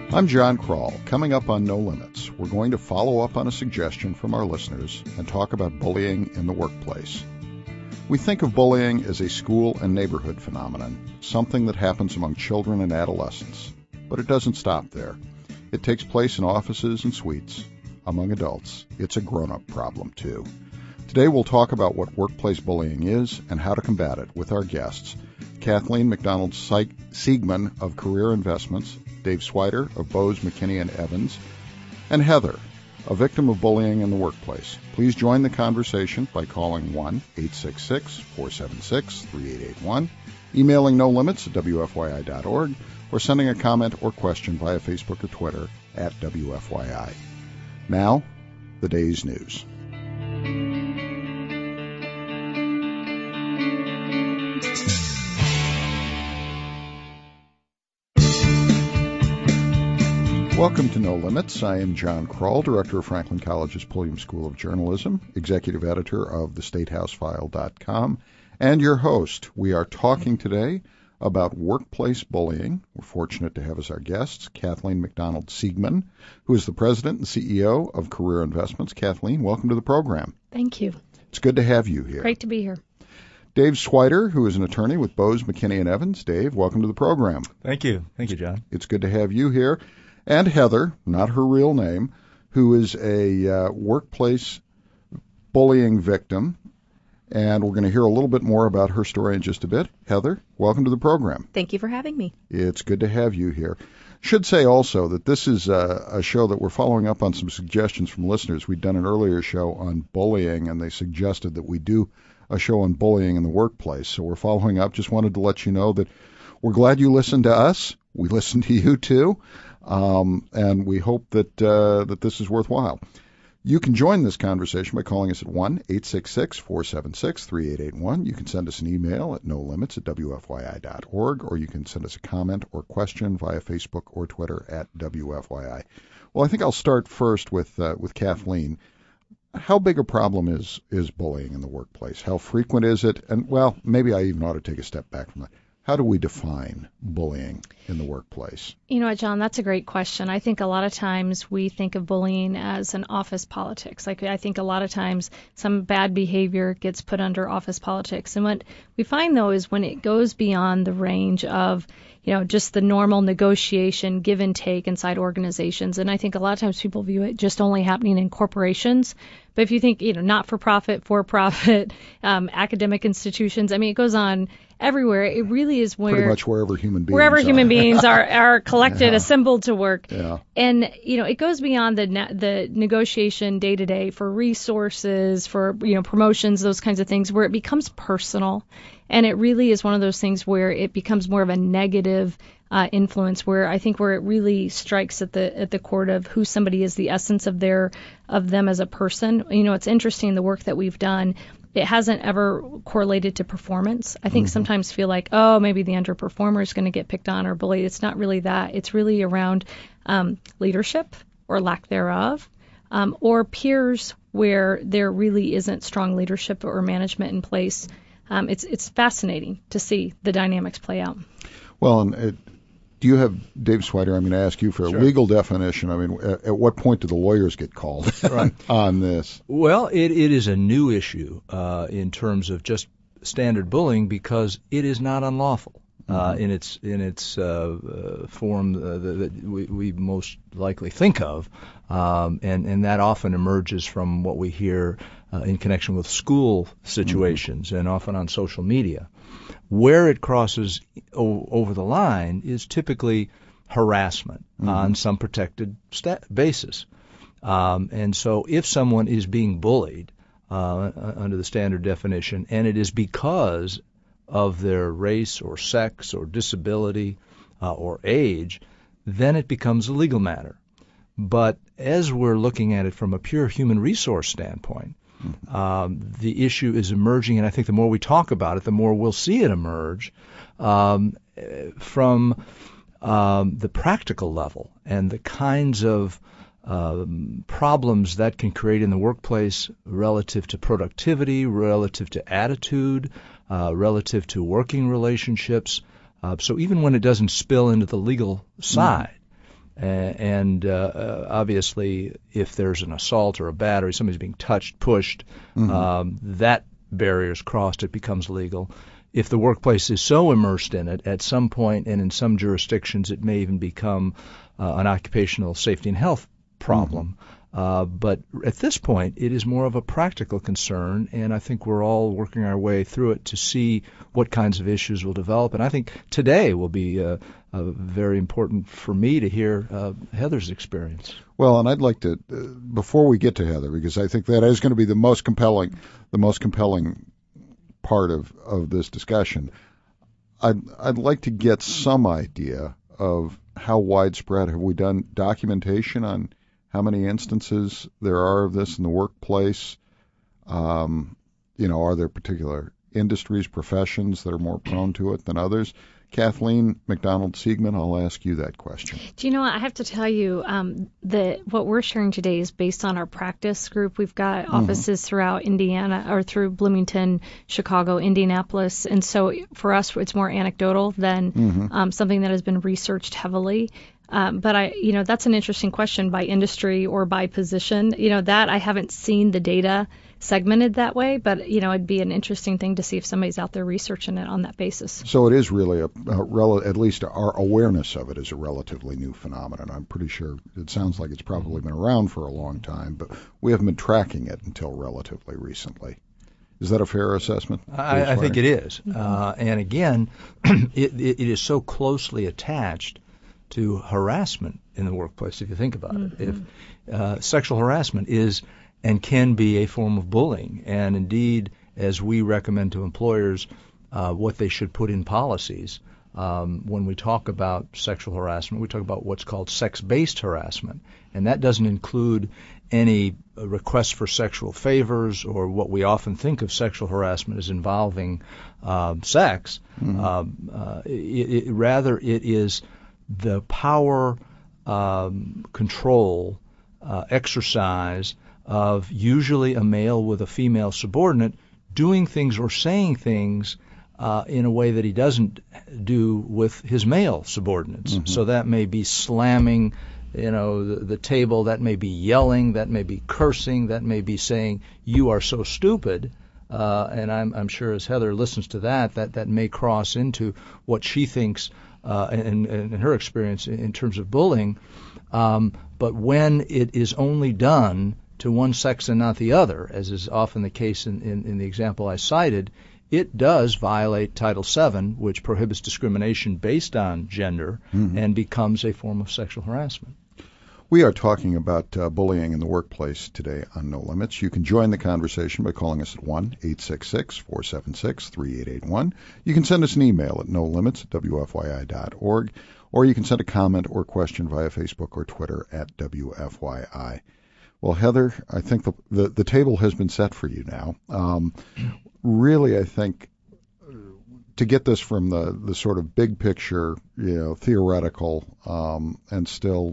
I'm John Kroll. Coming up on No Limits, we're going to follow up on a suggestion from our listeners and talk about bullying in the workplace. We think of bullying as a school and neighborhood phenomenon, something that happens among children and adolescents. But it doesn't stop there. It takes place in offices and suites. Among adults, it's a grown-up problem, too. Today we'll talk about what workplace bullying is and how to combat it with our guests, Kathleen McDonald-Siegman of Career Investments, Dave Swider of Bose, McKinney & Evans, and Heather, a victim of bullying in the workplace. Please join the conversation by calling 1-866-476-3881, emailing nolimits@wfyi.org, or sending a comment or question via Facebook or Twitter at WFYI. Now, the day's news. Welcome to No Limits. I am John Kroll, Director of Franklin College's Pulliam School of Journalism, Executive Editor of TheStateHouseFile.com, and your host. We are talking today about workplace bullying. We're fortunate to have as our guests Kathleen McDonald-Siegman, who is the President and CEO of Career Investments. Kathleen, welcome to the program. Thank you. It's good to have you here. Great to be here. Dave Swider, who is an attorney with Bose, McKinney & Evans. Dave, welcome to the program. Thank you. Thank you, John. It's good to have you here. And Heather, not her real name, who is a workplace bullying victim. And we're going to hear a little bit more about her story in just a bit. Heather, welcome to the program. Thank you for having me. It's good to have you here. Should say also that this is a show that we're following up on some suggestions from listeners. We'd done an earlier show on bullying, and they suggested that we do a show on bullying in the workplace. So we're following up. Just wanted to let you know that we're glad you listened to us. We listened to you, too. And we hope that this is worthwhile. You can join this conversation by calling us at 1-866-476-3881. You can send us an email at nolimits@wfyi.org, or you can send us a comment or question via Facebook or Twitter at WFYI. Well, I think I'll start first with Kathleen. How big a problem is bullying in the workplace? How frequent is it? And, well, maybe I even ought to take a step back from that. How do we define bullying in the workplace? You know what, John, that's a great question. I think a lot of times we think of bullying as an office politics. Like, I think a lot of times some bad behavior gets put under office politics. And what we find, though, is when it goes beyond the range of, just the normal negotiation, give and take inside organizations. And I think a lot of times people view it just only happening in corporations. But if you think, not-for-profit, for-profit, academic institutions, it goes on everywhere. It really is pretty much wherever human beings are collected, assembled to work. Yeah. And, it goes beyond the negotiation day to day for resources, for, promotions, those kinds of things, where it becomes personal. And it really is one of those things where it becomes more of a negative influence, where it really strikes at the core of who somebody is, the essence of them as a person. It's interesting, the work that we've done, it hasn't ever correlated to performance. I think sometimes feel like, maybe the underperformer is going to get picked on or bullied. It's not really that. It's really around leadership or lack thereof, or peers where there really isn't strong leadership or management in place. It's fascinating to see the dynamics play out. Well, and do you have, Dave Swider, I ask you for a legal definition. At what point do the lawyers get called on this? Well, it is a new issue in terms of just standard bullying, because it is not unlawful in its form that we most likely think of, and that often emerges from what we hear in connection with school situations and often on social media. Where it crosses over the line is typically harassment on some protected basis. And so if someone is being bullied under the standard definition, and it is because of their race or sex or disability or age, then it becomes a legal matter. But as we're looking at it from a pure human resource standpoint, the issue is emerging, and I think the more we talk about it, the more we'll see it emerge from the practical level and the kinds of problems that can create in the workplace relative to productivity, relative to attitude, relative to working relationships. So even when it doesn't spill into the legal side, And obviously, if there's an assault or a battery, somebody's being touched, pushed, that barrier is crossed, it becomes legal. If the workplace is so immersed in it, at some point, and in some jurisdictions, it may even become an occupational safety and health problem. But at this point, it is more of a practical concern, and I think we're all working our way through it to see what kinds of issues will develop. And I think today will be very important for me to hear Heather's experience. Well, and I'd like to, before we get to Heather, because I think that is going to be the most compelling part of this discussion, I'd like to get some idea of how widespread. Have we done documentation on how many instances there are of this in the workplace? Are there particular industries, professions that are more prone to it than others? Kathleen McDonald-Siegman, I'll ask you that question. Do you know what? I have to tell you that what we're sharing today is based on our practice group. We've got offices throughout Indiana, or through Bloomington, Chicago, Indianapolis. And so for us, it's more anecdotal than something that has been researched heavily. But that's an interesting question by industry or by position. That I haven't seen the data segmented that way, but it'd be an interesting thing to see if somebody's out there researching it on that basis. So it is really at least our awareness of it is a relatively new phenomenon. I'm pretty sure it sounds like it's probably been around for a long time, but we haven't been tracking it until relatively recently. Is that a fair assessment? I think it is. And again, it is so closely attached to harassment in the workplace, if you think about it. If sexual harassment is and can be a form of bullying, and indeed, as we recommend to employers what they should put in policies, when we talk about sexual harassment, we talk about what's called sex-based harassment, and that doesn't include any requests for sexual favors or what we often think of sexual harassment as involving sex. Rather, it is the power, control, exercise of usually a male with a female subordinate doing things or saying things in a way that he doesn't do with his male subordinates. So that may be slamming, the table, that may be yelling, that may be cursing, that may be saying, "You are so stupid." And I'm sure as Heather listens to that may cross into what she thinks in her experience in terms of bullying. But when it is only done to one sex and not the other, as is often the case in the example I cited, it does violate Title VII, which prohibits discrimination based on gender, and becomes a form of sexual harassment. We are talking about bullying in the workplace today on No Limits. You can join the conversation by calling us at 1-866-476-3881. You can send us an email at nolimits@wfyi.org, or you can send a comment or question via Facebook or Twitter at WFYI. Well, Heather, I think the table has been set for you now. Really, I think to get this from the sort of big picture, theoretical, and still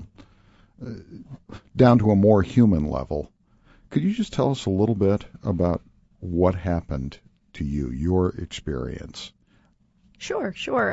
down to a more human level, could you just tell us a little bit about what happened to you, your experience? Sure.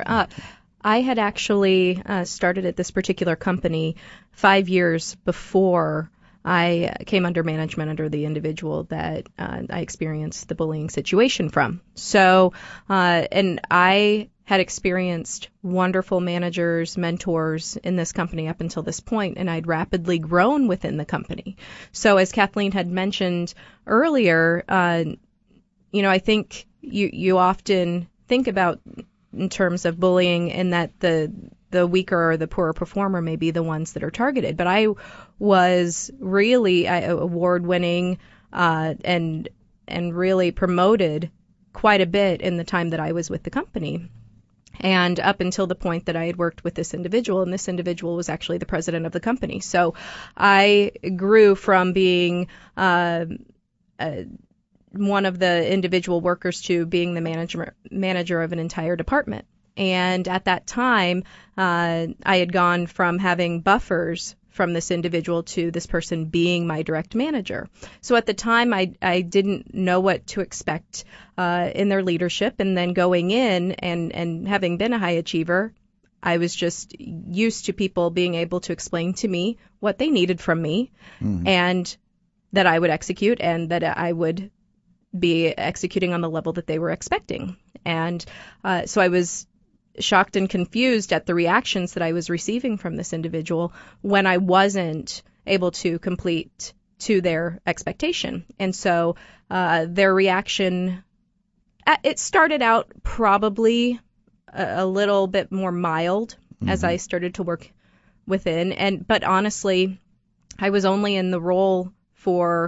I had actually started at this particular company 5 years before I came under management under the individual that I experienced the bullying situation from. So, and I had experienced wonderful managers, mentors in this company up until this point, and I'd rapidly grown within the company. So as Kathleen had mentioned earlier, I think you often think about in terms of bullying in that the weaker or the poorer performer may be the ones that are targeted. But I was really award-winning and really promoted quite a bit in the time that I was with the company. And up until the point that I had worked with this individual, and this individual was actually the president of the company. So I grew from being one of the individual workers to being the manager of an entire department. And at that time, I had gone from having buffers from this individual to this person being my direct manager. So at the time, I didn't know what to expect in their leadership. And then going in and having been a high achiever, I was just used to people being able to explain to me what they needed from me, and that I would execute, and that I would be executing on the level that they were expecting. And so I was shocked and confused at the reactions that I was receiving from this individual when I wasn't able to complete to their expectation. And so their reaction, it started out probably a little bit more mild as I started to work within. But honestly, I was only in the role for,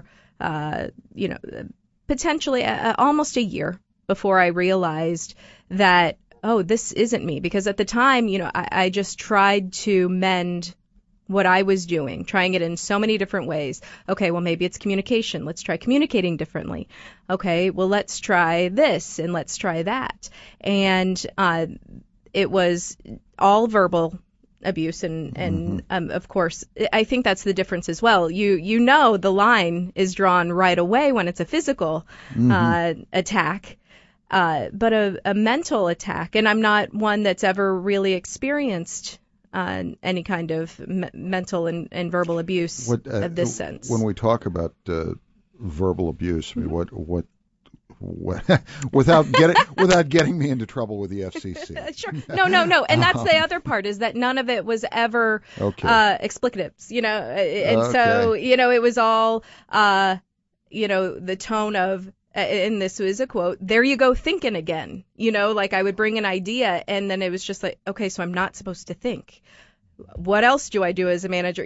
potentially almost a year before I realized that, oh, this isn't me. Because at the time, I just tried to mend what I was doing, trying it in so many different ways. Okay, well, maybe it's communication. Let's try communicating differently. Okay, well, let's try this and let's try that. And it was all verbal abuse, and of course, I think that's the difference as well. You know the line is drawn right away when it's a physical attack. But a mental attack, and I'm not one that's ever really experienced any kind of mental and verbal abuse of this sense. When we talk about verbal abuse, I mean, what without getting me into trouble with the FCC. Sure. No. And that's the other part, is that none of it was ever explicatives, and so, it was all, the tone of, and this was a quote, "There you go thinking again." Like I would bring an idea and then it was just like, okay, so I'm not supposed to think. What else do I do as a manager?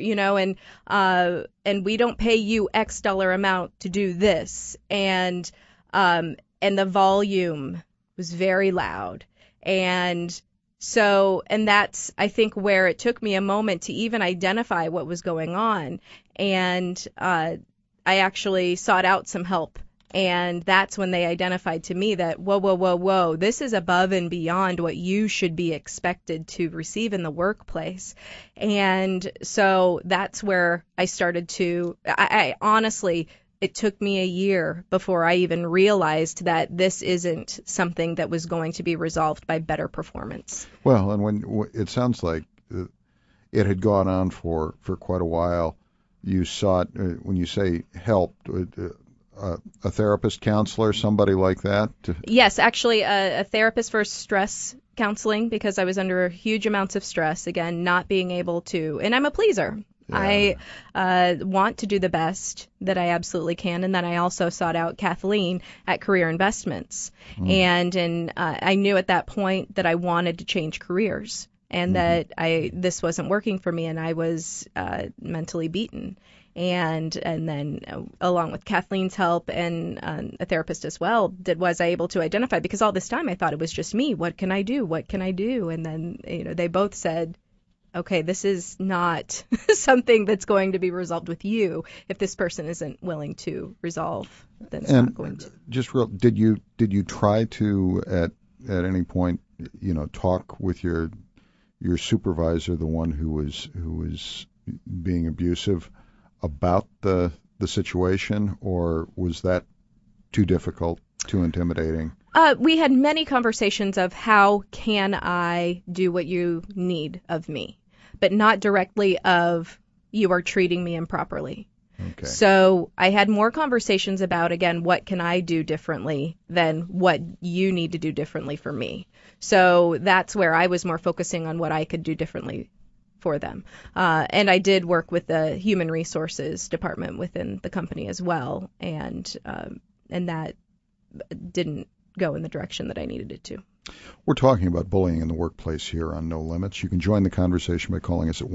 And we don't pay you X dollar amount to do this. And the volume was very loud. And that's, I think, where it took me a moment to even identify what was going on. And I actually sought out some help. And that's when they identified to me that, whoa, this is above and beyond what you should be expected to receive in the workplace. And so that's where I started to, I honestly, it took me a year before I even realized that this isn't something that was going to be resolved by better performance. Well, and when it sounds like it had gone on for quite a while, you sought, when you say help, a therapist, counselor, somebody like that? Yes, actually a therapist for stress counseling, because I was under huge amounts of stress, again, not being able to, and I'm a pleaser. Yeah. I want to do the best that I absolutely can, and then I also sought out Kathleen at Career Investments, and I knew at that point that I wanted to change careers, and that this wasn't working for me, and I was mentally beaten. And then along with Kathleen's help and a therapist as well, was I able to identify, because all this time I thought it was just me. What can I do? What can I do? And then, they both said, okay, this is not something that's going to be resolved with you. If this person isn't willing to resolve, then it's not going to. Just did you try to at any point, talk with your supervisor, the one who was being abusive, about the situation, or was that too difficult, too intimidating? We had many conversations of how can I do what you need of me, but not directly of you are treating me improperly. Okay. So I had more conversations about, again, what can I do differently than what you need to do differently for me. So that's where I was more focusing on what I could do differently for them. And I did work with the human resources department within the company as well, and that didn't go in the direction that I needed it to. We're talking about bullying in the workplace here on No Limits. You can join the conversation by calling us at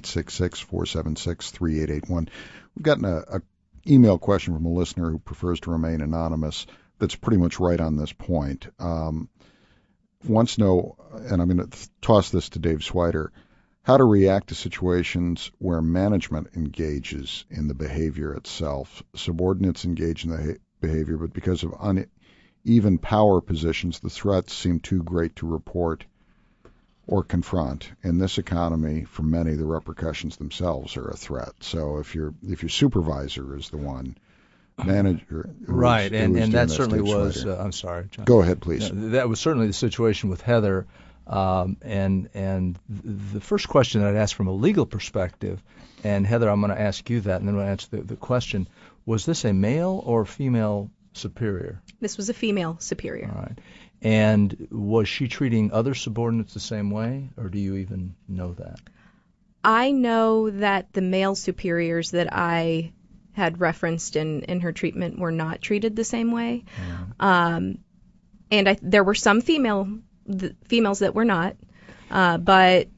1-866-476-3881. We've gotten a email question from a listener who prefers to remain anonymous that's pretty much right on this point. Wants to know, and I'm going to toss this to Dave Swider, how to react to situations where management engages in the behavior itself. Subordinates engage in the behavior, but because of uneven power positions, the threats seem too great to report or confront. In this economy, for many, the repercussions themselves are a threat. So if your supervisor is the one, manager, and that certainly was. I'm sorry, John. Go ahead, please. That was certainly the situation with Heather. And the first question that I'd ask from a legal perspective, and Heather, I'm going to ask you that, and then I'm going to answer the question, was this a male or female superior? This was a female superior. All right. And was she treating other subordinates the same way, or do you even know that? I know that the male superiors that I had referenced in her treatment were not treated the same way. And there were some females that were not, but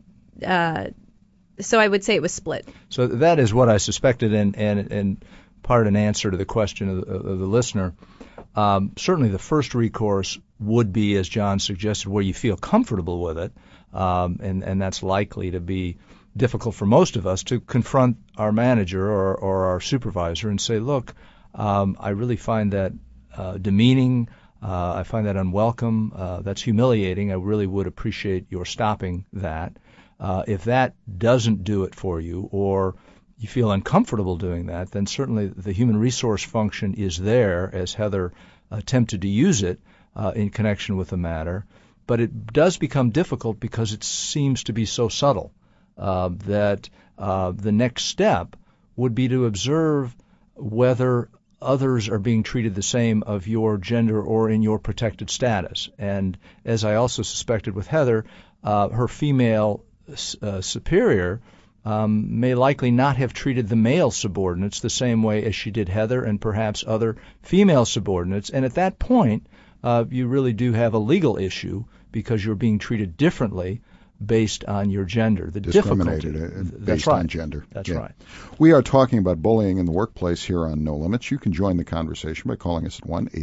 so I would say it was split. So that is what I suspected, and part an answer to the question of the listener. Certainly the first recourse would be, as John suggested, where you feel comfortable with it, and that's likely to be difficult for most of us, to confront our manager or our supervisor and say, look, I really find that demeaning, I find that unwelcome, that's humiliating, I really would appreciate your stopping that. If that doesn't do it for you, or you feel uncomfortable doing that, then certainly the human resource function is there, as Heather attempted to use it in connection with the matter. But it does become difficult because it seems to be so subtle that the next step would be to observe whether others are being treated the same of your gender or in your protected status. And as I also suspected with Heather, her female superior may likely not have treated the male subordinates the same way as she did Heather and perhaps other female subordinates. And at that point, you really do have a legal issue because you're being treated differently based on your gender. The Discriminated based on gender. That's right. We are talking about bullying in the workplace here on No Limits. You can join the conversation by calling us at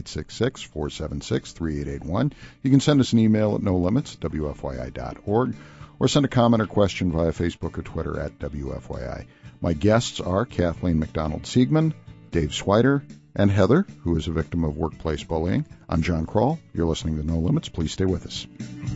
1-866-476-3881. You can send us an email at nolimits@wfyi.org, or send a comment or question via Facebook or Twitter at WFYI. My guests are Kathleen McDonald-Siegman, Dave Swider, and Heather, who is a victim of workplace bullying. I'm John Kroll. You're listening to No Limits. Please stay with us.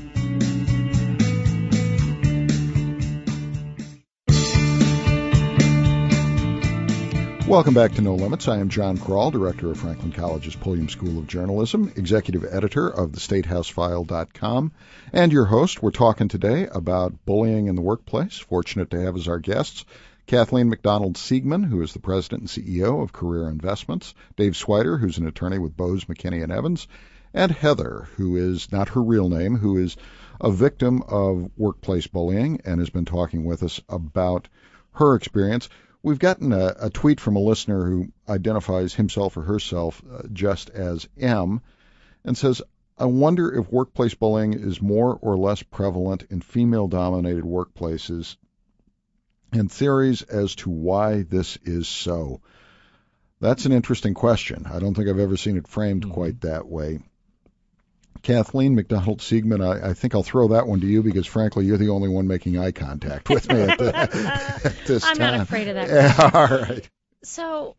Welcome back to No Limits. I am John Kroll, director of Franklin College's Pulliam School of Journalism, executive editor of thestatehousefile.com, and your host. We're talking today about bullying in the workplace. Fortunate to have as our guests Kathleen McDonald-Siegman, who is the president and CEO of Career Investments, Dave Swider, who's an attorney with Bose, McKinney & Evans, and Heather, who is not her real name, who is a victim of workplace bullying and has been talking with us about her experience. We've gotten a tweet from a listener who identifies himself or herself just as M and says, I wonder if workplace bullying is more or less prevalent in female-dominated workplaces, and theories as to why this is so. That's an interesting question. I don't think I've ever seen it framed quite that way. Kathleen McDonald-Siegman, I think I'll throw that one to you because, frankly, you're the only one making eye contact with me at this I'm time. not afraid of that. Yeah, all right. So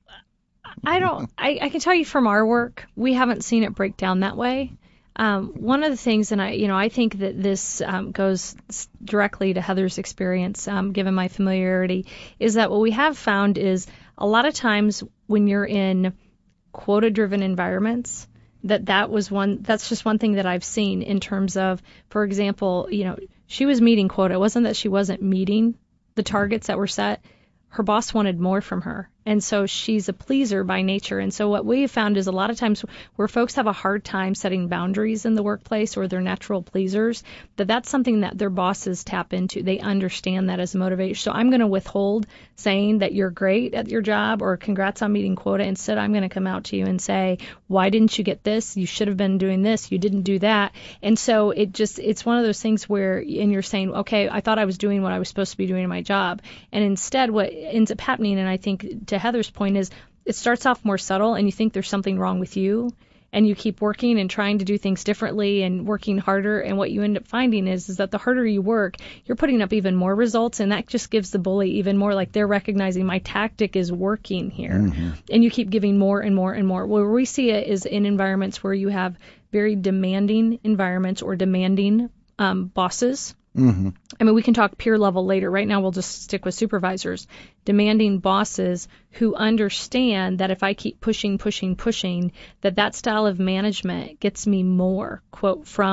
I can tell you from our work, we haven't seen it break down that way. One of the things, and I think that this goes directly to Heather's experience, given my familiarity, is that what we have found is a lot of times when you're in quota-driven environments, that's just one thing that I've seen in terms of, for example, she was meeting quota. It wasn't that she wasn't meeting the targets that were set. Her boss wanted more from her. And so she's a pleaser by nature. And so what we have found is a lot of times where folks have a hard time setting boundaries in the workplace, or they're natural pleasers, that's something that their bosses tap into. They understand that as a motivation. So I'm going to withhold saying that you're great at your job or congrats on meeting quota. Instead, I'm going to come out to you and say, why didn't you get this? You should have been doing this. You didn't do that. And so it's one of those things where, and you're saying, okay, I thought I was doing what I was supposed to be doing in my job. And instead what ends up happening, and I think to Heather's point, is it starts off more subtle and you think there's something wrong with you, and you keep working and trying to do things differently and working harder, and what you end up finding is that the harder you work, you're putting up even more results, and that just gives the bully even more, like they're recognizing my tactic is working here. Mm-hmm. And you keep giving more and more and more. Where we see it is in environments where you have very demanding environments or demanding bosses. Mm-hmm. I mean, we can talk peer level later. Right now, we'll just stick with supervisors. Demanding bosses who understand that if I keep pushing, that style of management gets me more, quote, from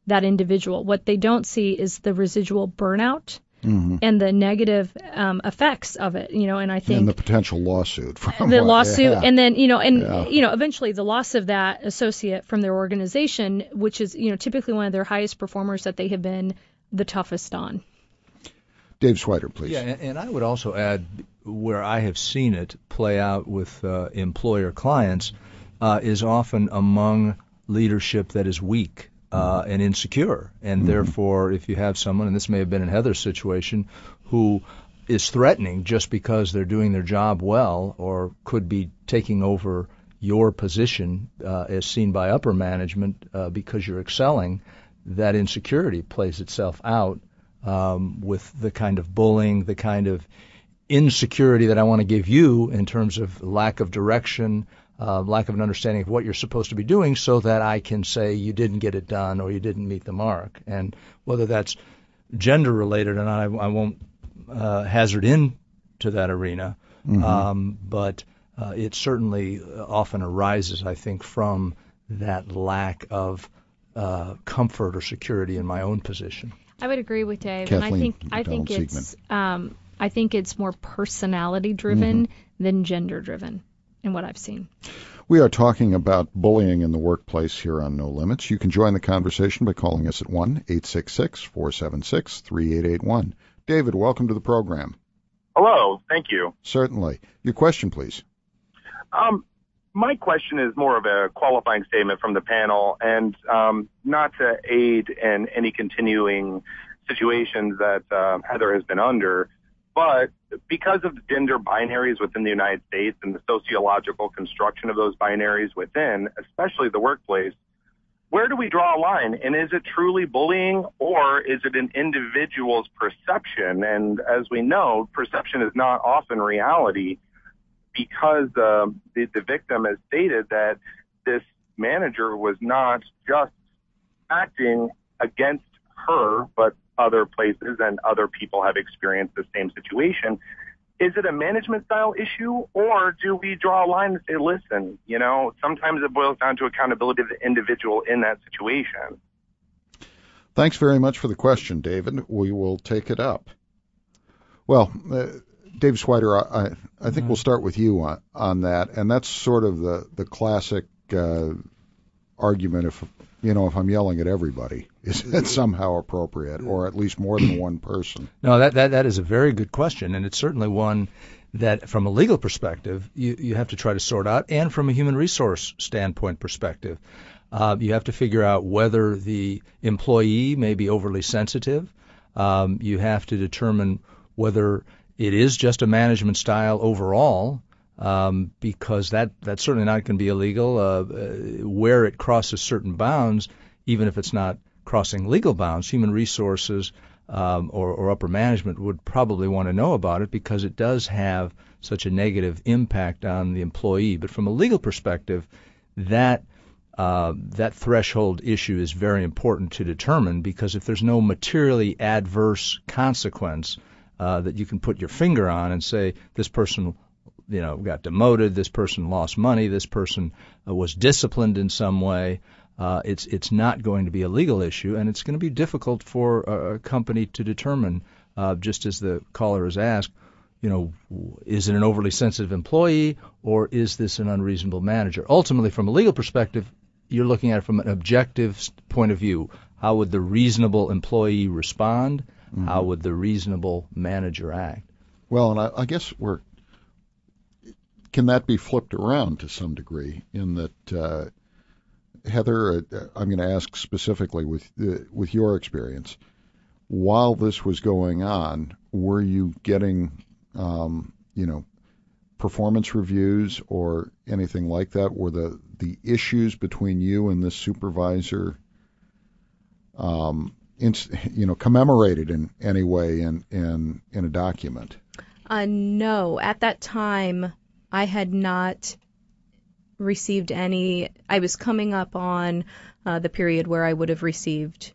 that individual. What they don't see is the residual burnout and the negative effects of it, and I think and the potential lawsuit from the lawsuit, and then Yeah. eventually the loss of that associate from their organization, which is typically one of their highest performers that they have been the toughest on. Dave Swider, please. Yeah, and I would also add where I have seen it play out with employer clients is often among leadership that is weak and insecure. And therefore, if you have someone, and this may have been in Heather's situation, who is threatening just because they're doing their job well or could be taking over your position as seen by upper management because you're excelling, that insecurity plays itself out with the kind of bullying, the kind of insecurity that I want to give you in terms of lack of direction, lack of an understanding of what you're supposed to be doing so that I can say you didn't get it done or you didn't meet the mark. And whether that's gender related or not, I won't hazard into that arena. But it certainly often arises, I think, from that lack of comfort or security in my own position. I would agree with Dave, Kathleen and I think it's McDonald-Siegman. I think it's more personality driven than gender driven in what I've seen. We are talking about bullying in the workplace here on No Limits. You can join the conversation by calling us at 1-866-476-3881. David, welcome to the program. Hello, thank you. Certainly. Your question, please. My question is more of a qualifying statement from the panel, and not to aid in any continuing situations that Heather has been under, but because of the gender binaries within the United States and the sociological construction of those binaries within, especially the workplace, where do we draw a line? And is it truly bullying, or is it an individual's perception? And as we know, perception is not often reality, because the victim has stated that this manager was not just acting against her, but other places and other people have experienced the same situation. Is it a management style issue, or do we draw a line and say, listen, sometimes it boils down to accountability of the individual in that situation? Thanks very much for the question, David. We will take it up. Well, Dave Swider, I think we'll start with you on that, and that's sort of the classic argument. If I'm yelling at everybody, is it somehow appropriate, or at least more than one person? No, that is a very good question, and it's certainly one that, from a legal perspective, you have to try to sort out, and from a human resource standpoint perspective, you have to figure out whether the employee may be overly sensitive. You have to determine whether it is just a management style overall, because that's certainly not going to be illegal. Where it crosses certain bounds, even if it's not crossing legal bounds, human resources or upper management would probably want to know about it, because it does have such a negative impact on the employee. But from a legal perspective, that threshold issue is very important to determine, because if there's no materially adverse consequence that you can put your finger on and say this person got demoted, this person lost money, this person was disciplined in some way, it's not going to be a legal issue, and it's going to be difficult for a company to determine, just as the caller has asked, is it an overly sensitive employee, or is this an unreasonable manager? Ultimately, from a legal perspective, you're looking at it from an objective point of view. How would the reasonable employee respond? How would the reasonable manager act? Well, and I guess can that be flipped around to some degree, in that, Heather, I'm going to ask specifically with your experience, while this was going on, were you getting, performance reviews or anything like that? Were the issues between you and this supervisor commemorated in any way in a document? No. At that time, I had not received any. I was coming up on the period where I would have received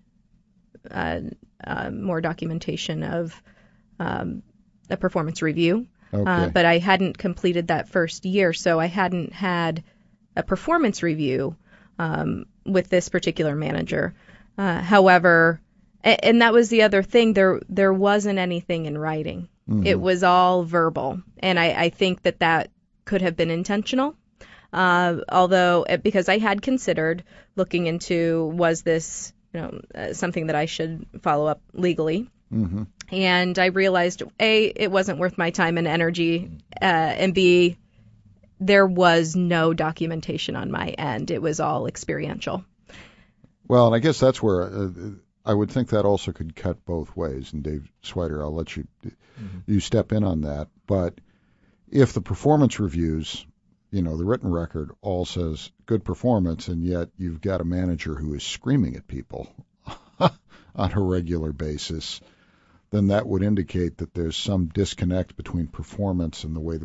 more documentation of a performance review. Okay. But I hadn't completed that first year, so I hadn't had a performance review with this particular manager. However, and that was the other thing, there wasn't anything in writing. Mm-hmm. It was all verbal. And I think that could have been intentional. Although, because I had considered looking into, was this something that I should follow up legally? Mm-hmm. And I realized, A, it wasn't worth my time and energy, and B, there was no documentation on my end. It was all experiential. Well, and I guess that's where I would think that also could cut both ways. And Dave Swider, I'll let you you step in on that. But if the performance reviews, the written record all says good performance, and yet you've got a manager who is screaming at people on a regular basis, then that would indicate that there's some disconnect between performance and the way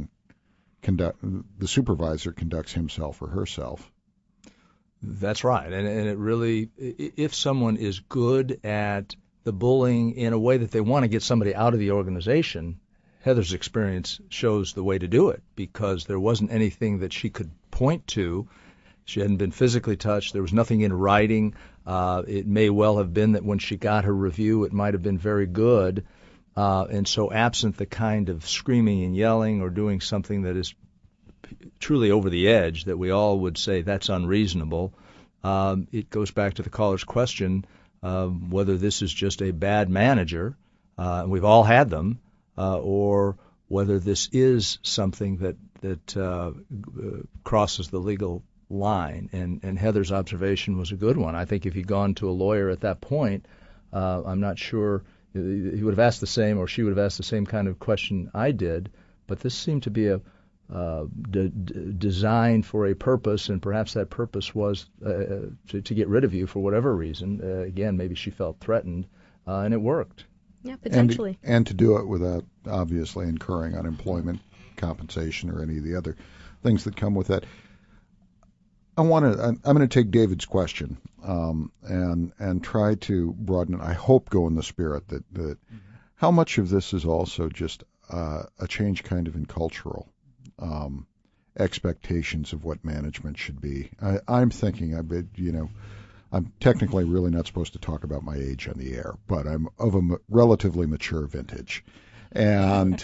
the supervisor conducts himself or herself. That's right. And it really, if someone is good at the bullying in a way that they want to get somebody out of the organization, Heather's experience shows the way to do it, because there wasn't anything that she could point to. She hadn't been physically touched. There was nothing in writing. It may well have been that when she got her review, it might have been very good. And so absent the kind of screaming and yelling or doing something that is truly over the edge that we all would say that's unreasonable, it goes back to the caller's question, whether this is just a bad manager, and we've all had them, or whether this is something that crosses the legal line. And Heather's observation was a good one. I think if he'd gone to a lawyer at that point, I'm not sure he would have asked the same, or she would have asked the same kind of question I did. But this seemed to be a designed for a purpose, and perhaps that purpose was to get rid of you for whatever reason. Again, maybe she felt threatened, and it worked. Yeah, potentially. And to do it without obviously incurring unemployment compensation or any of the other things that come with that. I'm going to take David's question and try to broaden it. I hope go in the spirit that how much of this is also just a change kind of in cultural expectations of what management should be. I'm thinking, I'm technically really not supposed to talk about my age on the air, but I'm of a relatively mature vintage, and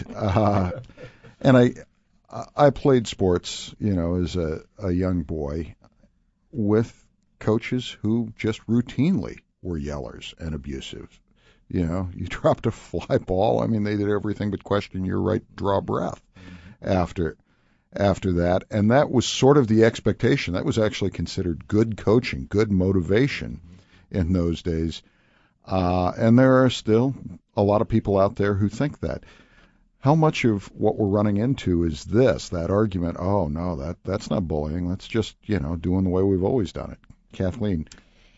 I played sports, as a young boy, with coaches who just routinely were yellers and abusive. You dropped a fly ball. I mean, they did everything but question your right to draw breath after that. And that was sort of the expectation. That was actually considered good coaching, good motivation in those days. And there are still a lot of people out there who think that. How much of what we're running into is that argument, oh, no, that's not bullying. That's just, doing the way we've always done it. Kathleen.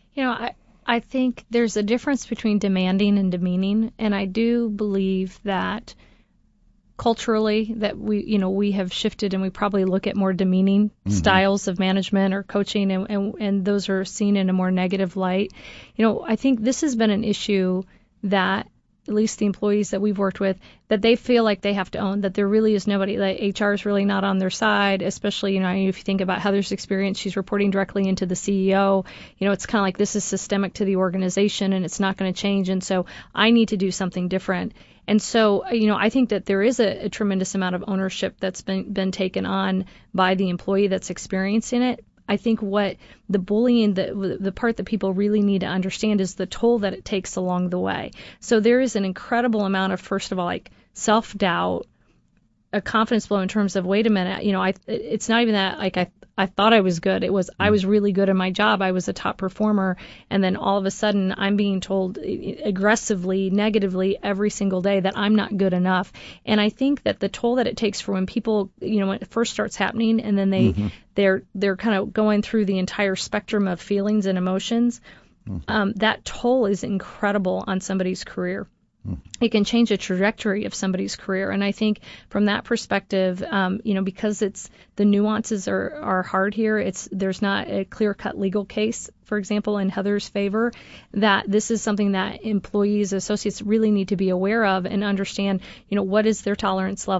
I think there's a difference between demanding and demeaning, and I do believe that culturally that we have shifted, and we probably look at more demeaning styles of management or coaching, and those are seen in a more negative light. I think this has been an issue that at least the employees that we've worked with, that they feel like they have to own, that there really is nobody, that HR is really not on their side, especially, if you think about Heather's experience, she's reporting directly into the CEO. It's kind of like this is systemic to the organization and it's not going to change. And so I need to do something different. And so, I think that there is a tremendous amount of ownership that's been taken on by the employee that's experiencing it. I think what the bullying, the part that people really need to understand is the toll that it takes along the way. So there is an incredible amount of, first of all, like self-doubt, a confidence blow in terms of, wait a minute, it's not even that like I thought I was good. It was I was really good in my job. I was a top performer. And then all of a sudden I'm being told aggressively, negatively every single day that I'm not good enough. And I think that the toll that it takes for when people, when it first starts happening and then they're kind of going through the entire spectrum of feelings and emotions, that toll is incredible on somebody's career. It can change the trajectory of somebody's career. And I think from that perspective, because the nuances are hard here, there's not a clear-cut legal case, for example, in Heather's favor, that this is something that employees, associates really need to be aware of and understand, what is their tolerance level?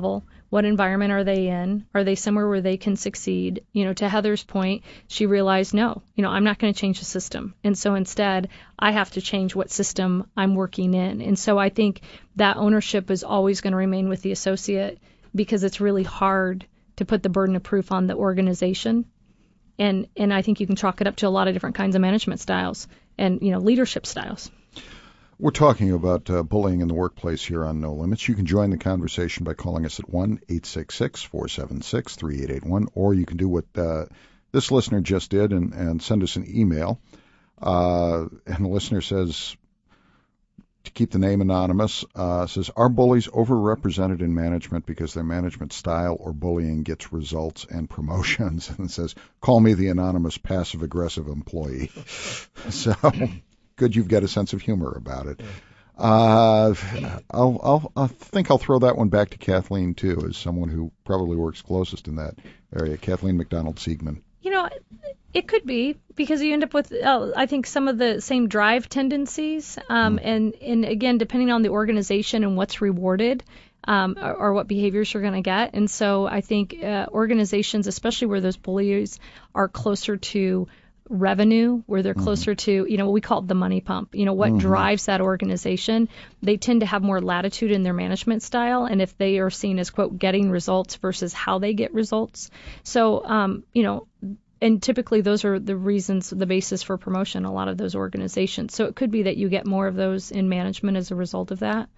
What environment are they in? Are they somewhere where they can succeed? To Heather's point, she realized, no, I'm not going to change the system. And so instead, I have to change what system I'm working in. And so I think that ownership is always going to remain with the associate, because it's really hard to put the burden of proof on the organization. And I think you can chalk it up to a lot of different kinds of management styles and, leadership styles. We're talking about bullying in the workplace here on No Limits. You can join the conversation by calling us at 1-866-476-3881, or you can do what this listener just did and send us an email. And the listener says, to keep the name anonymous, says, are bullies overrepresented in management because their management style or bullying gets results and promotions? And it says, call me the anonymous passive-aggressive employee. So good you've got a sense of humor about it. I think I'll throw that one back to Kathleen, too, as someone who probably works closest in that area. Kathleen McDonald-Siegman. It could be, because you end up with, I think, some of the same drive tendencies. And again, depending on the organization and what's rewarded, or what behaviors you're going to get. And so I think organizations, especially where those bullies are closer to revenue, where they're closer to, what we call the money pump, what drives that organization, they tend to have more latitude in their management style. And if they are seen as, quote, getting results versus how they get results. So, and typically those are the reasons, the basis for promotion, a lot of those organizations. So it could be that you get more of those in management as a result of that.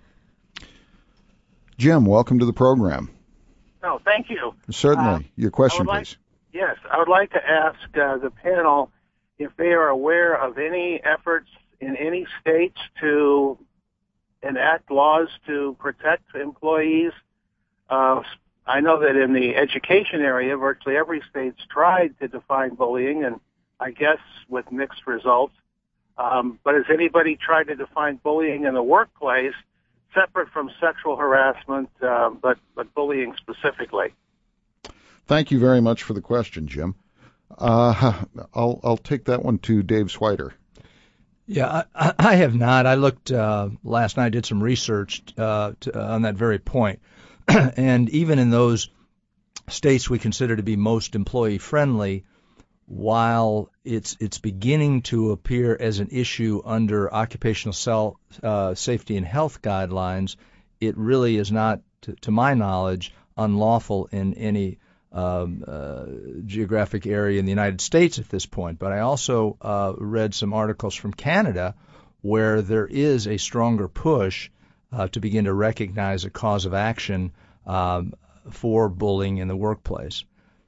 Jim, welcome to the program. Oh, thank you. Certainly. Your question, please. Yes, I would like to ask the panel if they are aware of any efforts in any states to enact laws to protect employees. I know that in the education area, virtually every state's tried to define bullying, and I guess with mixed results. But has anybody tried to define bullying in the workplace, separate from sexual harassment, but bullying specifically? Thank you very much for the question, Jim. I'll take that one to Dave Swider. Yeah, I have not. I looked last night, did some research on that very point. And even in those states we consider to be most employee-friendly, while it's beginning to appear as an issue under occupational safety and health guidelines, it really is not, to my knowledge, unlawful in any geographic area in the United States at this point. But I also read some articles from Canada where there is a stronger push to begin to recognize a cause of action for bullying in the workplace.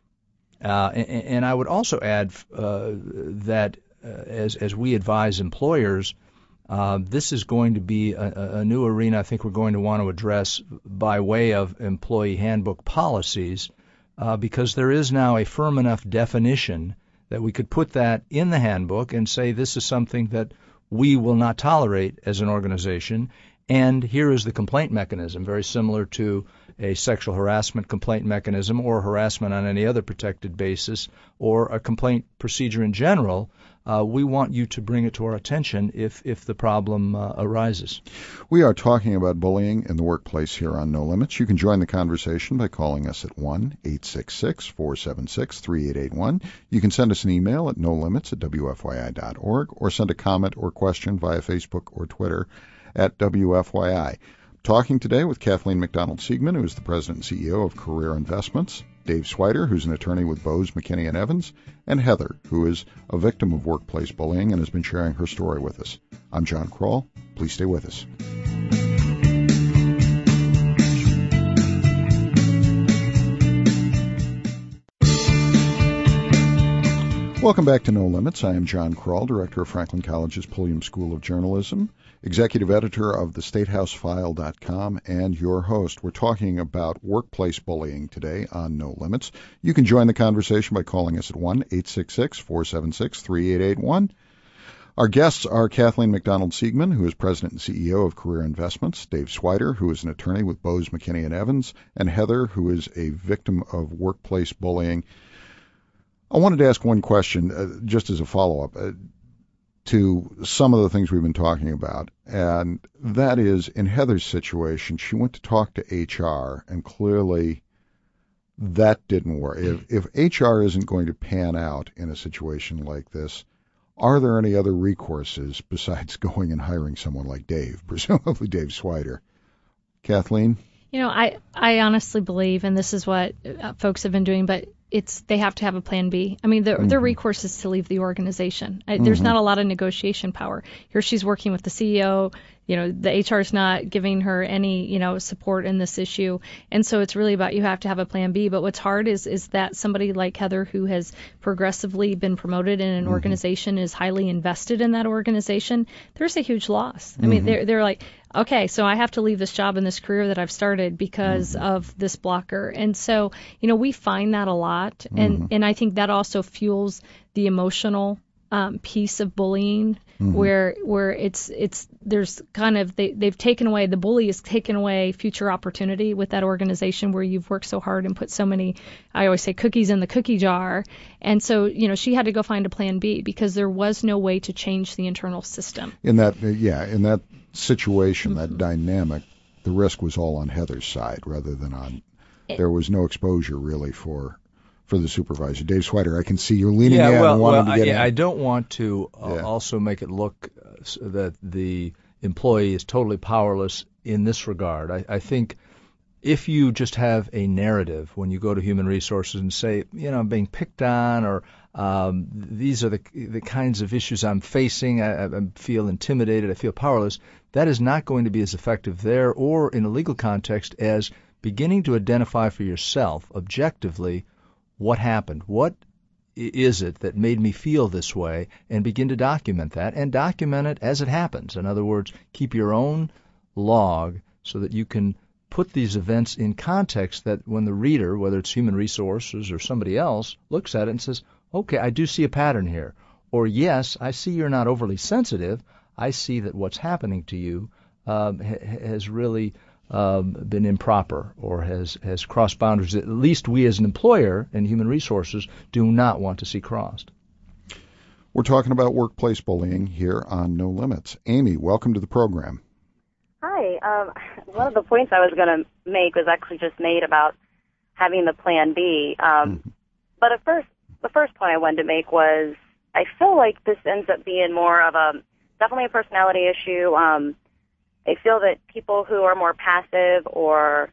And I would also add that as we advise employers, this is going to be a new arena I think we're going to want to address by way of employee handbook policies, because there is now a firm enough definition that we could put that in the handbook and say this is something that we will not tolerate as an organization. And here is the complaint mechanism, very similar to a sexual harassment complaint mechanism or harassment on any other protected basis or a complaint procedure in general. We want you to bring it to our attention if the problem arises. We are talking about bullying in the workplace here on No Limits. You can join the conversation by calling us at 1-866-476-3881. You can send us an email at nolimits@wfyi.org or send a comment or question via Facebook or Twitter at WFYI. Talking today with Kathleen McDonald-Siegman, who is the president and CEO of Career Investments, Dave Swider, who's an attorney with Bose, McKinney & Evans, and Heather, who is a victim of workplace bullying and has been sharing her story with us. I'm John Kroll. Please stay with us. Welcome back to No Limits. I am John Kroll, director of Franklin College's Pulliam School of Journalism, executive editor of theStateHouseFile.com, and your host. We're talking about workplace bullying today on No Limits. You can join the conversation by calling us at 1-866-476-3881. Our guests are Kathleen McDonald-Siegman, who is president and CEO of Career Investments, Dave Swider, who is an attorney with Bose, McKinney & Evans, and Heather, who is a victim of workplace bullying. I wanted to ask one question, just as a follow-up to some of the things we've been talking about, and that is, in Heather's situation, she went to talk to HR, and clearly that didn't work. If HR isn't going to pan out in a situation like this, are there any other recourses besides going and hiring someone like Dave, presumably Dave Swider? Kathleen? I honestly believe, and this is what folks have been doing, but they have to have a plan B. I mean, their recourse is to leave the organization. There's not a lot of negotiation power. Here she's working with the CEO. The HR is not giving her any, support in this issue. And so it's really about you have to have a plan B. But what's hard is that somebody like Heather, who has progressively been promoted in an organization, is highly invested in that organization, there's a huge loss. I mean, they're like, okay, so I have to leave this job and this career that I've started because of this blocker. And so, we find that a lot. And I think that also fuels the emotional piece of bullying, where there's kind of they've taken away, the bully has taken away future opportunity with that organization where you've worked so hard and put so many, I always say, cookies in the cookie jar. And so, she had to go find a plan B because there was no way to change the internal system. In that situation, that dynamic, the risk was all on Heather's side rather than on. There was no exposure really for the supervisor. Dave Swider, I can see you're leaning in and wanting to get in. I don't want to also make it look that the employee is totally powerless in this regard. I think if you just have a narrative when you go to human resources and say, I'm being picked on, or these are the kinds of issues I'm facing, I feel intimidated, I feel powerless, that is not going to be as effective there or in a legal context as beginning to identify for yourself objectively what happened, what is it that made me feel this way, and begin to document that, and document it as it happens. In other words, keep your own log so that you can put these events in context that when the reader, whether it's human resources or somebody else, looks at it and says, okay, I do see a pattern here. Or yes, I see you're not overly sensitive. I see that what's happening to you has really been improper or has crossed boundaries that at least we as an employer and human resources do not want to see crossed. We're talking about workplace bullying here on No Limits. Amy, welcome to the program. Hi. One of the points I was going to make was actually just made about having the plan B. But the first point I wanted to make was I feel like this ends up being more of definitely a personality issue. I feel that people who are more passive or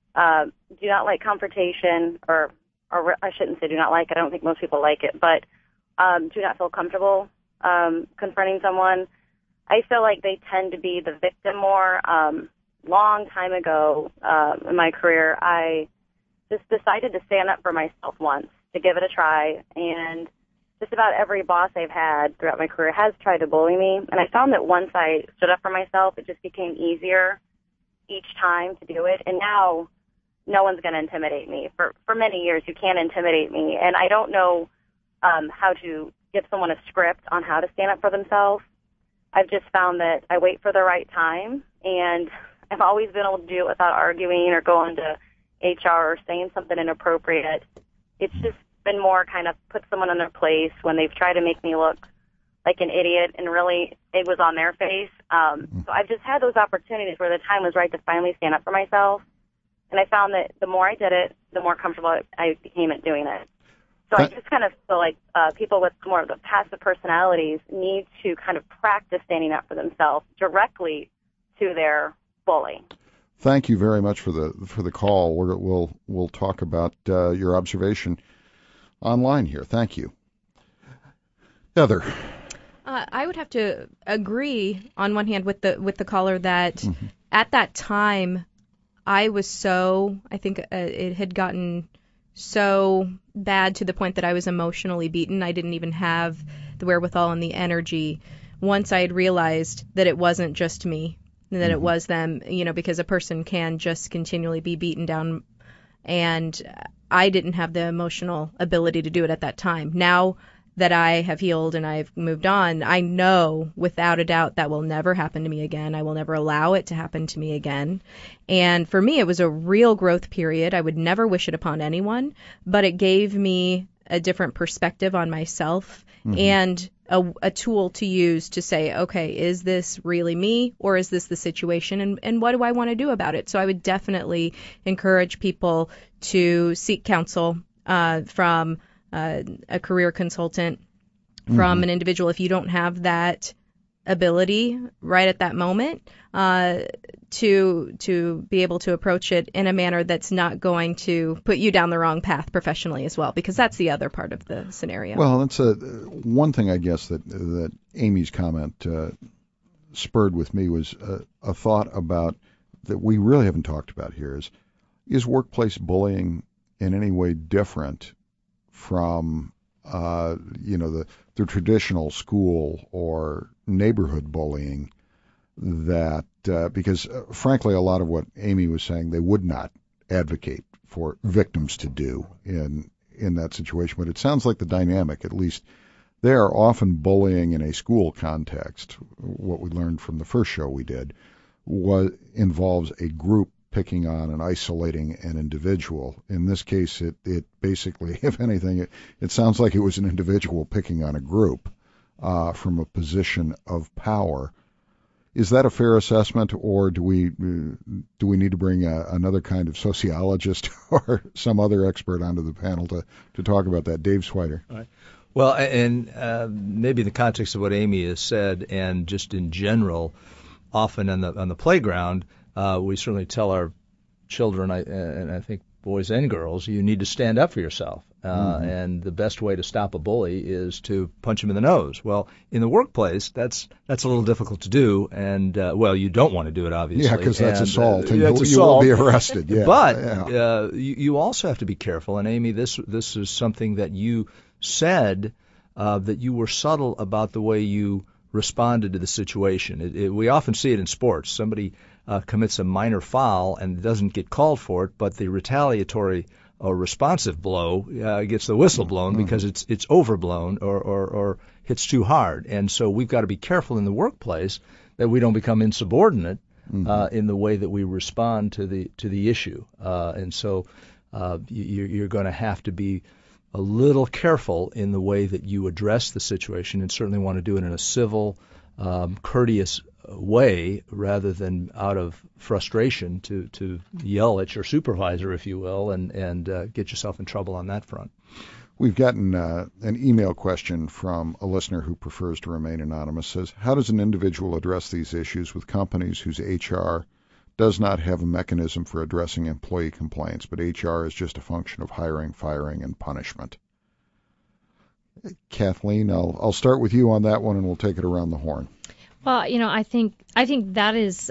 do not like confrontation, or I shouldn't say do not like, I don't think most people like it, but do not feel comfortable confronting someone, I feel like they tend to be the victim more. Long time ago in my career, I just decided to stand up for myself once, to give it a try, and just about every boss I've had throughout my career has tried to bully me, and I found that once I stood up for myself, it just became easier each time to do it, and now no one's going to intimidate me. For many years, you can't intimidate me, and I don't know how to give someone a script on how to stand up for themselves. I've just found that I wait for the right time, and I've always been able to do it without arguing or going to HR or saying something inappropriate. It's just been more kind of put someone in their place when they've tried to make me look like an idiot, and really it was on their face. So I've just had those opportunities where the time was right to finally stand up for myself, and I found that the more I did it, the more comfortable I became at doing it. So I just kind of feel like people with more of the passive personalities need to kind of practice standing up for themselves directly to their bully. Thank you very much for the call. We'll talk about your observation online here. Thank you. Heather. I would have to agree on one hand with the caller that at that time I think it had gotten so bad to the point that I was emotionally beaten. I didn't even have the wherewithal and the energy once I had realized that it wasn't just me, and that it was them, because a person can just continually be beaten down, and I didn't have the emotional ability to do it at that time. Now that I have healed and I've moved on, I know without a doubt that will never happen to me again. I will never allow it to happen to me again. And for me, it was a real growth period. I would never wish it upon anyone, but it gave me a different perspective on myself and a tool to use to say, okay, is this really me or is this the situation, and what do I want to do about it? So I would definitely encourage people to seek counsel from a career consultant, from an individual if you don't have that ability right at that moment, to be able to approach it in a manner that's not going to put you down the wrong path professionally as well, because that's the other part of the scenario. Well, that's one thing I guess that Amy's comment spurred with me was a thought about that we really haven't talked about here is workplace bullying in any way different from the traditional school or neighborhood bullying that because frankly a lot of what Amy was saying they would not advocate for victims to do in that situation, but it sounds like the dynamic, at least they are often bullying in a school context. What we learned from the first show we did involves a group picking on and isolating an individual. In this case, it basically, if anything, it sounds like it was an individual picking on a group from a position of power. Is that a fair assessment, or do we need to bring another kind of sociologist or some other expert onto the panel to talk about that? Dave Swider. All right. Well, and maybe in the context of what Amy has said, and just in general, often on the playground, we certainly tell our children, and I think boys and girls, you need to stand up for yourself. And the best way to stop a bully is to punch him in the nose. Well, in the workplace, that's a little difficult to do, and you don't want to do it, obviously. Yeah, because that's assault, and that's you will be arrested. Yeah, but you also have to be careful. And Amy, this is something that you said, that you were subtle about the way you responded to the situation. We often see it in sports. Somebody commits a minor foul and doesn't get called for it, but the retaliatory or responsive blow gets the whistle blown because it's overblown or hits too hard. And so we've got to be careful in the workplace that we don't become insubordinate in the way that we respond to the issue. And so you're going to have to be a little careful in the way that you address the situation, and certainly want to do it in a civil, courteous way rather than out of frustration to yell at your supervisor, if you will, and get yourself in trouble on that front. We've gotten an email question from a listener who prefers to remain anonymous. Says, how does an individual address these issues with companies whose HR does not have a mechanism for addressing employee complaints, but HR is just a function of hiring, firing, and punishment? Kathleen, I'll start with you on that one, and we'll take it around the horn. Well, I think that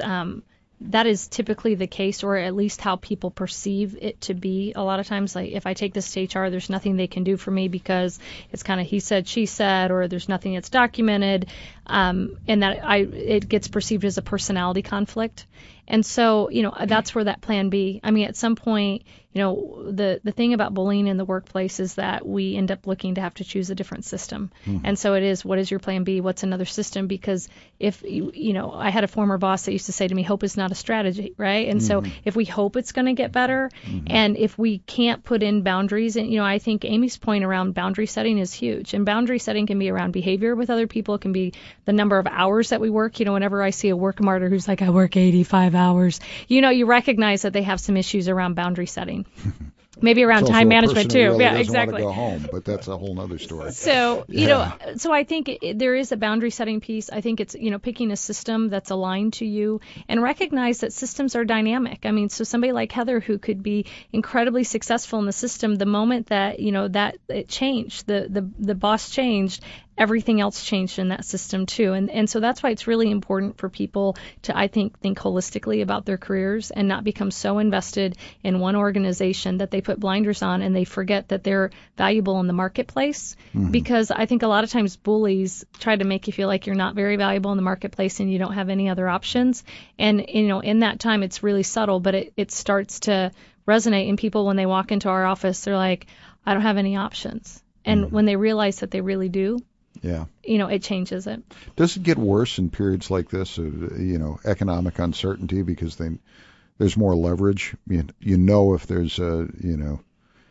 is typically the case, or at least how people perceive it to be. A lot of times, like if I take this to HR, there's nothing they can do for me because it's kind of he said, she said, or there's nothing that's documented, and that it gets perceived as a personality conflict. And so, that's where that plan B. I mean, at some point, the thing about bullying in the workplace is that we end up looking to have to choose a different system. And so it is, what is your plan B? What's another system? Because if, I had a former boss that used to say to me, hope is not a strategy, right? And so if we hope it's going to get better, and if we can't put in boundaries, and, I think Amy's point around boundary setting is huge. And boundary setting can be around behavior with other people. It can be the number of hours that we work. Whenever I see a work martyr who's like, I work 85 hours, you recognize that they have some issues around boundary setting. Maybe around time management too. Really yeah, exactly. Want to go home, but that's a whole other story. So, so I think there is a boundary setting piece. I think it's, picking a system that's aligned to you, and recognize that systems are dynamic. I mean, so somebody like Heather, who could be incredibly successful in the system, the moment that, that it changed, the boss changed, everything else changed in that system too. And so that's why it's really important for people to, I think holistically about their careers and not become so invested in one organization that they put blinders on and they forget that they're valuable in the marketplace. Because I think a lot of times bullies try to make you feel like you're not very valuable in the marketplace and you don't have any other options. And, in that time, it's really subtle, but it starts to resonate in people when they walk into our office. They're like, I don't have any options. And when they realize that they really do, it changes it. Does it get worse in periods like this, economic uncertainty, because there's more leverage? If there's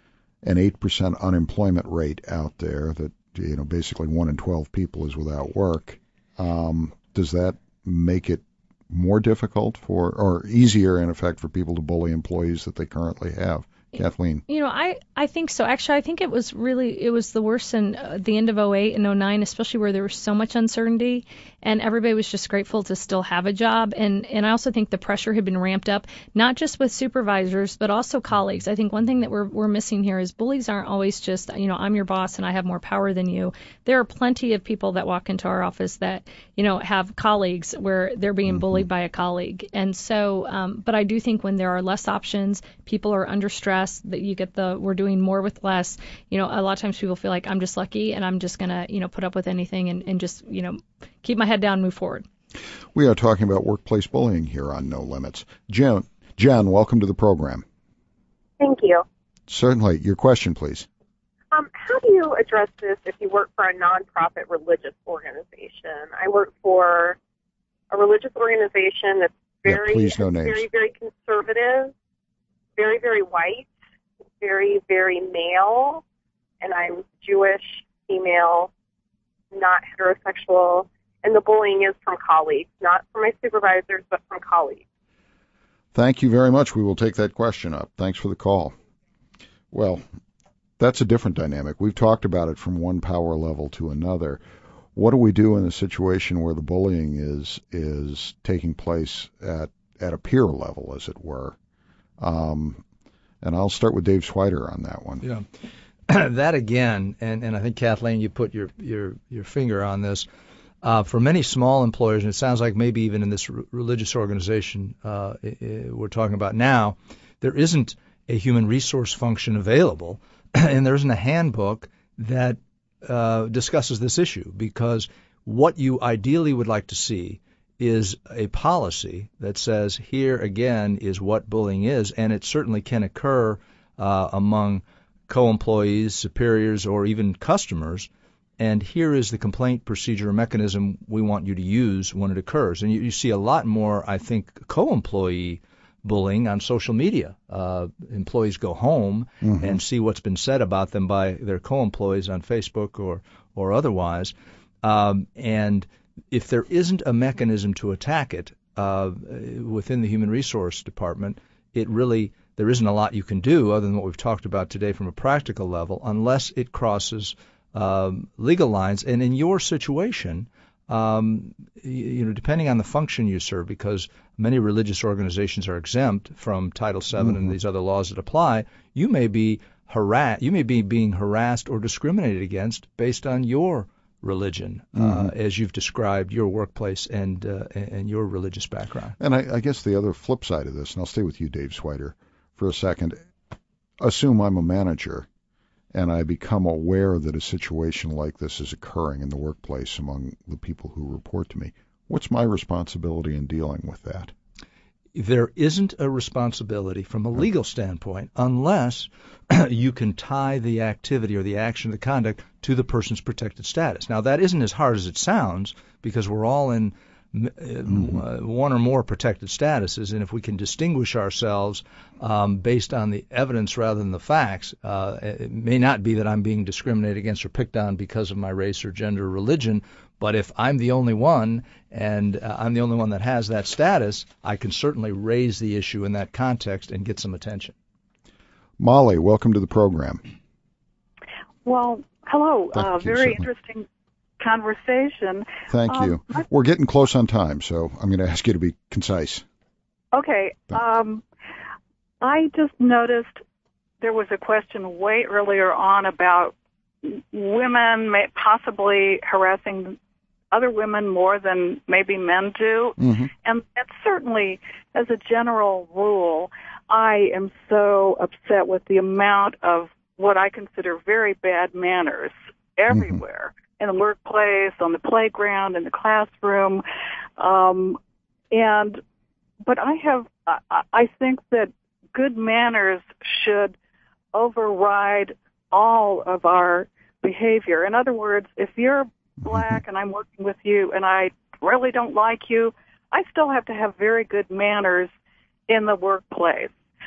an 8% unemployment rate out there, that basically 1 in 12 people is without work. Does that make it more difficult or easier, in effect, for people to bully employees that they currently have? Kathleen? I think so. Actually, I think it was the worst in the end of 2008 and 2009, especially where there was so much uncertainty and everybody was just grateful to still have a job. And I also think the pressure had been ramped up, not just with supervisors, but also colleagues. I think one thing that we're missing here is bullies aren't always just, I'm your boss and I have more power than you. There are plenty of people that walk into our office that, have colleagues where they're being bullied by a colleague. And so, but I do think when there are less options, people are under stress, that you get we're doing more with less. A lot of times people feel like I'm just lucky and I'm just going to, put up with anything and just, keep my head down and move forward. We are talking about workplace bullying here on No Limits. Jen, welcome to the program. Thank you. Certainly. Your question, please. How do you address this if you work for a nonprofit religious organization? I work for a religious organization that's please, no names. very, very conservative, very, very white, very, very male, and I'm Jewish, female, not heterosexual, and the bullying is from colleagues, not from my supervisors, but from colleagues. Thank you very much. We will take that question up. Thanks for the call. Well, that's a different dynamic. We've talked about it from one power level to another. What do we do in a situation where the bullying is taking place at a peer level, as it were? And I'll start with Dave Swider on that one. Yeah, that again, and I think Kathleen, you put your finger on this. For many small employers, and it sounds like maybe even in this religious organization we're talking about now, there isn't a human resource function available, and there isn't a handbook that discusses this issue, because what you ideally would like to see is a policy that says here again is what bullying is, and it certainly can occur among co-employees, superiors, or even customers. And here is the complaint procedure or mechanism we want you to use when it occurs. And you see a lot more, I think, co-employee bullying on social media. Employees go home and see what's been said about them by their co-employees on Facebook or otherwise. And if there isn't a mechanism to attack it within the Human Resource Department, there isn't a lot you can do other than what we've talked about today from a practical level, unless it crosses legal lines. And in your situation, depending on the function you serve, because many religious organizations are exempt from Title VII and these other laws that apply, you may be being harassed or discriminated against based on your religion, as you've described your workplace and your religious background. And I guess the other flip side of this, and I'll stay with you, Dave Swider, for a second. Assume I'm a manager and I become aware that a situation like this is occurring in the workplace among the people who report to me. What's my responsibility in dealing with that? There isn't a responsibility from a legal standpoint unless you can tie the activity or the action, the conduct, to the person's protected status. Now, that isn't as hard as it sounds, because we're all in one or more protected statuses, and if we can distinguish ourselves based on the evidence rather than the facts, it may not be that I'm being discriminated against or picked on because of my race or gender or religion, but if I'm the only one and I'm the only one that has that status, I can certainly raise the issue in that context and get some attention. Molly, welcome to the program. Well, hello. Very certainly. Interesting conversation. Thank you. We're getting close on time, so I'm going to ask you to be concise. Okay. I just noticed there was a question way earlier on about women possibly harassing other women more than maybe men do. And that's certainly, as a general rule, I am so upset with the amount of what I consider very bad manners everywhere. In the workplace, on the playground, in the classroom, but I think that good manners should override all of our behavior. In other words, if you're black and I'm working with you and I really don't like you, I still have to have very good manners in the workplace.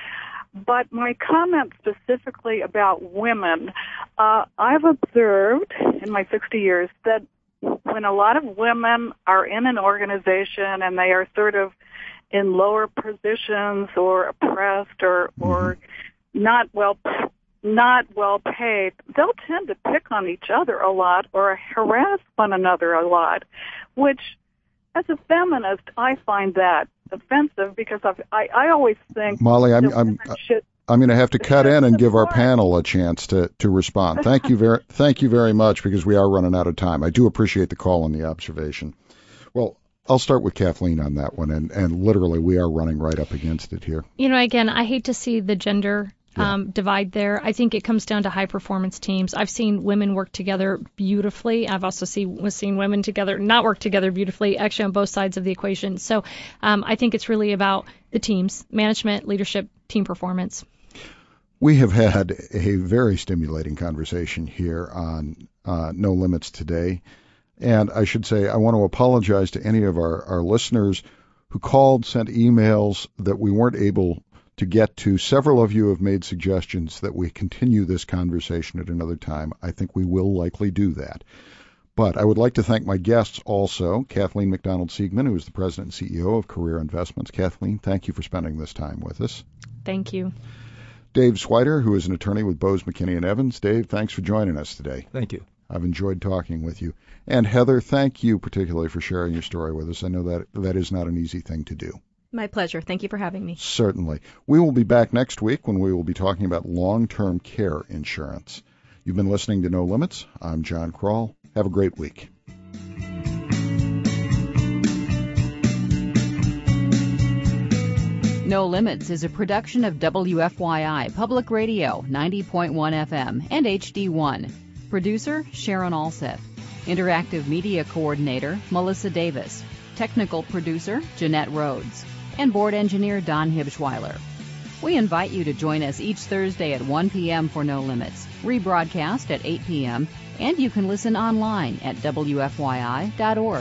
But my comment specifically about women, I've observed in my 60 years that when a lot of women are in an organization and they are sort of in lower positions or oppressed or not well paid, they'll tend to pick on each other a lot or harass one another a lot, which as a feminist I find that offensive because I always think Molly, I'm going to have to cut in and give our panel a chance to respond. Thank you very much, because we are running out of time. I do appreciate the call and the observation. Well, I'll start with Kathleen on that one, and literally we are running right up against it here. Again, I hate to see the gender divide there. I think it comes down to high performance teams. I've seen women work together beautifully. I've also seen women together not work together beautifully, actually on both sides of the equation. So I think it's really about the teams, management, leadership, team performance. We have had a very stimulating conversation here on No Limits today. And I should say I want to apologize to any of our listeners who called, sent emails that we weren't able to get to. Several of you have made suggestions that we continue this conversation at another time. I think we will likely do that. But I would like to thank my guests also, Kathleen McDonald-Siegman, who is the president and CEO of Career Investments. Kathleen, thank you for spending this time with us. Thank you. Dave Swider, who is an attorney with Bose, McKinney & Evans. Dave, thanks for joining us today. Thank you. I've enjoyed talking with you. And Heather, thank you particularly for sharing your story with us. I know that is not an easy thing to do. My pleasure. Thank you for having me. Certainly. We will be back next week when we will be talking about long-term care insurance. You've been listening to No Limits. I'm John Kroll. Have a great week. No Limits is a production of WFYI Public Radio 90.1 FM and HD1. Producer Sharon Alseth. Interactive Media Coordinator Melissa Davis. Technical Producer Jeanette Rhodes. And Board Engineer Don Hibschweiler. We invite you to join us each Thursday at 1 p.m. for No Limits, rebroadcast at 8 p.m., and you can listen online at WFYI.org.